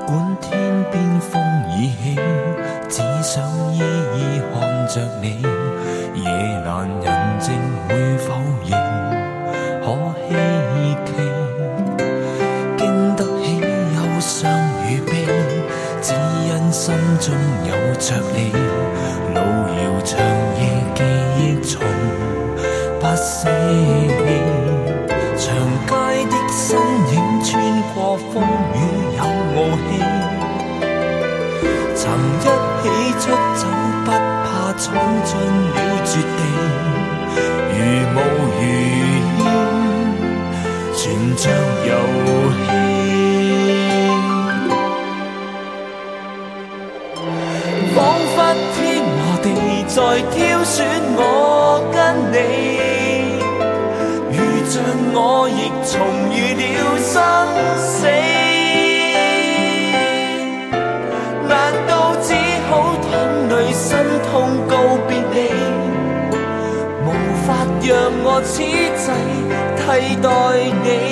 管天边风已起，只想依依看着你。夜阑人静会否认可希冀？经得起忧伤与悲，只因心中有着你。路遥长夜记忆从不捨棄，長街的身影穿過風雨有傲氣，曾一起出走不怕闖進了絕地，如霧如煙全像遊戲，彷彿天和地在挑選我跟你，如像我亦重遇了生死，難道只好淌淚心痛告別你，無法讓我此際替代你。